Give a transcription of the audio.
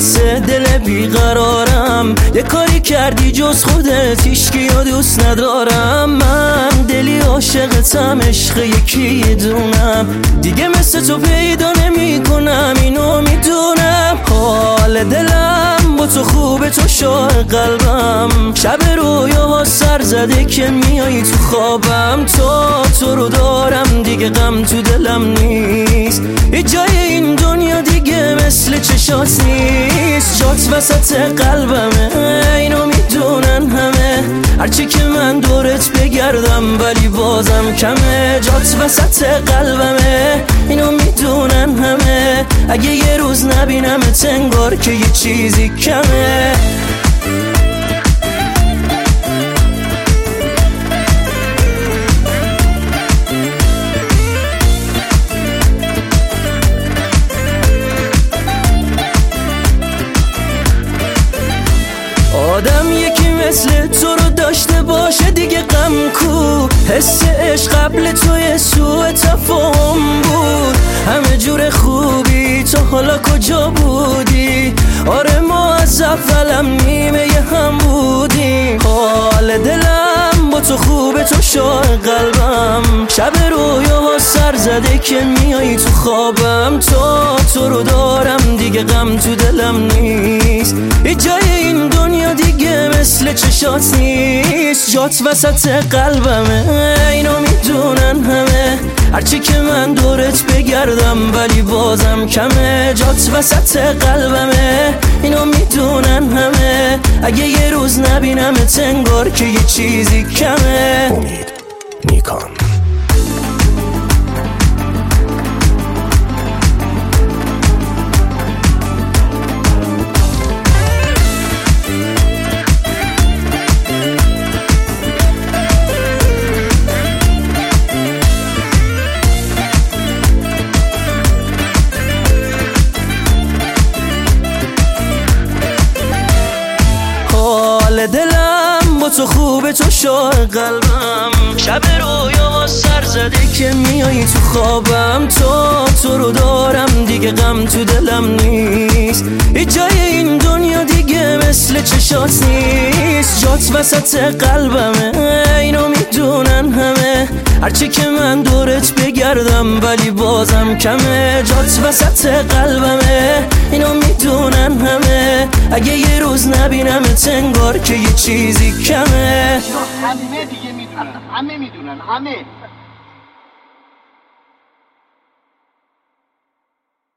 دست دل بیقرارم، یه کاری کردی جز خودت هیچکیو دوست ندارم. من دلی عاشقتم، عشق یکی دونم، دیگه مثل تو پیدا نمی کنم، اینو میدونم. حال دلم با تو خوبه، تو شاه قلبم، شب رویاها سر زده که میایی تو خوابم. تو رو دارم، دیگه غم تو دلم نیست، هیچ جای این دنیا دیگه مثل چشات نیست. جات وسط قلبمه، اینو میدونن همه، هرچی که من دورت بگردم ولی بازم کمه. جات وسط قلبمه، اینو میدونن همه، اگه یه روز نبینمت انگار که یه چیزی کمه. آدم یکی مثل تو رو داشته باشه دیگه غم کو، حس عشق قبل توی سوء تفاهم بود. همه جور خوبی تو حالا کجا بودی؟ آره ما از اولم نیمه هم بودیم. حال دلم با تو خوبه، تو شاه قلبم، شب رویاها سر زده که میایی تو خوابم. تو رو دارم، دیگه غم تو دلم نیست، هیچ جای این دنیا دیگه مثل چشات نیست. جات وسط قلبمه، اینو میدونن همه، هرچی که من دورت بگردم ولی بازم کمه. جات وسط قلبمه، اینو میدونن همه، اگه یه روز نبینمت انگار که یه چیزی کمه. امید نیکان. حال دلم با تو خوبه، تو شاه قلبم، شب رویا سر زده که میایی تو خوابم. تو رو دارم، دیگه غم تو دلم نیست، هیچ جای این دنیا دیگه مثل چشات نیست. جات وسط قلبمه، اینو میدونن همه، هرچی که من دورت بگردم ولی بازم کمه. جات وسط قلبمه، اینو میدونن همه، اگه یه روز نبینمت انگار که یه چیزی کمه. همه دیگه میدونن، همه میدونن، همه